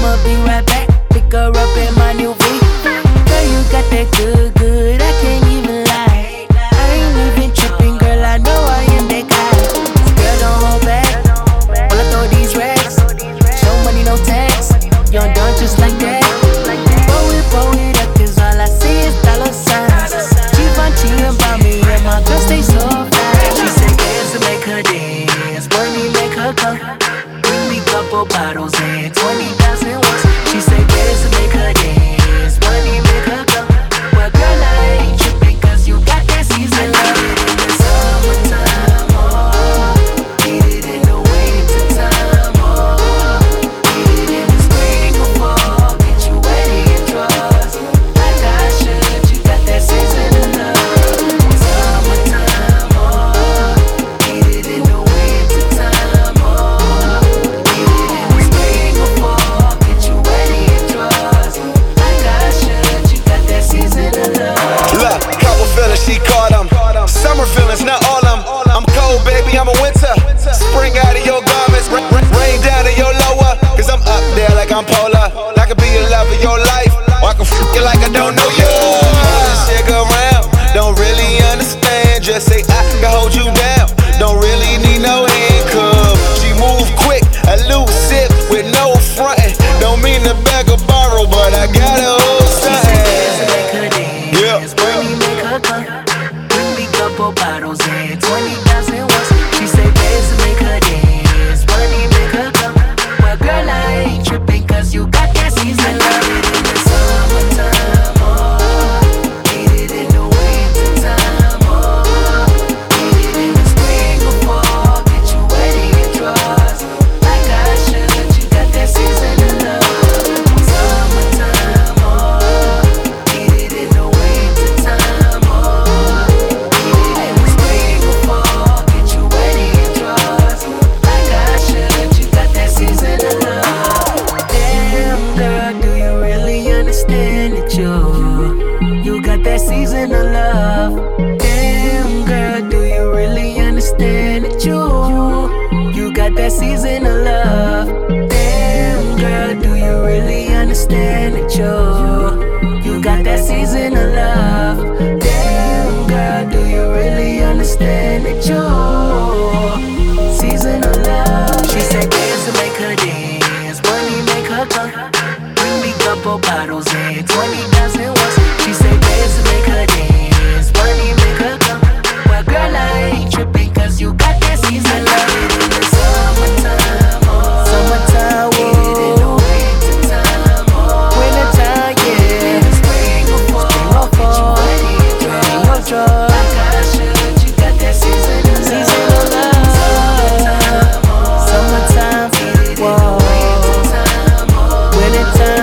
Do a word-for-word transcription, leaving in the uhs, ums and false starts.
I'ma be right back. Pick her up in my new V. Girl, you got that good, good, I can't even lie. I ain't even tripping, girl, I know I am that guy. Girl, don't hold back, while I throw these racks. Show money, no tax, you're done just like that. Roll it, roll it up, cause all I see is dollar signs. Givenchy about me, and my girl stay so fly. She said dance to make her dance, money make her come. Bring me couple bottles and twenty thousand once. She said dance to make her dance, money make her come. Well, girl, I ain't tripping, cause you got that season love. In the summertime, oh, get it in the winter time, oh, get it in the spring or fall, get you wet in your drawers, like I should. You got that season of love. Summertime, oh, get it in the winter time, oh, get it in the spring or fall, get you wet in your drawers, like I should. You got that season of love. Look, couple feelings, she caught them. Summer feelings, not all them. I'm cold, baby, I'm a winter. Spring out of your garments, ra- ra- rain down in your lower. Cause I'm up there like I'm polar. I could be the love of your life, or I can f you like I don't know you. Shit go around, don't really understand. Just say I can hold you down, don't really need no handcuff. She move quick, elusive, with no frontin'. Don't mean to beg or borrow, but I got a whole something. Yeah. Money make her come. Bring me couple bottles and twenty thousand once. She say dance to make her dance. Money make her come. Well, girl, I ain't tripping, cause you got that season love. In the summertime, oh, get it in the winter time, oh, get it in the spring or fall, get you wet in your drawers, like I should. You got that season of love. Summertime, oh, get it in the winter time, oh, get it in the spring or fall, get you wet in your drawers, like I should. You got that season of love. Damn, girl, do you really understand that you you got that season of love? Damn, girl, do you really understand that you you got that season of love? Damn, girl, do you really understand that you you got that season of love? Damn, girl, do you really understand that you season of love? She said dance to make her dance, money make her come. Bring me couple bottles and twenty thousand once. She said dance to make her dance, money make her come. Well, girl, I ain't tripping, cause you got that season love. In the summertime, oh, summertime, oh, get it in the winter time, oh, winter time, yeah, in the spring or fall, spring or fall, get you wet in your drawers, like I should. You got that season of love. Season of love. Summertime, oh, summertime, get it in the winter time, oh, winter time.